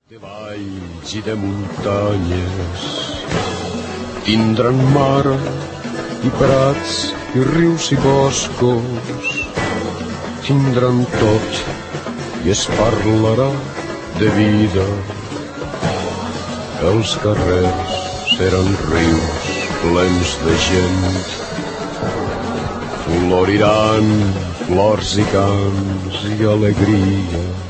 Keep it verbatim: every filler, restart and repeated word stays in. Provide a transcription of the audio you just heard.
De valls i de muntanyes tindran mar i prats i rius i boscos, tindran tot i es parlarà de vida. Els carrers seran rius plens de gent, floriran flors i camps i alegria.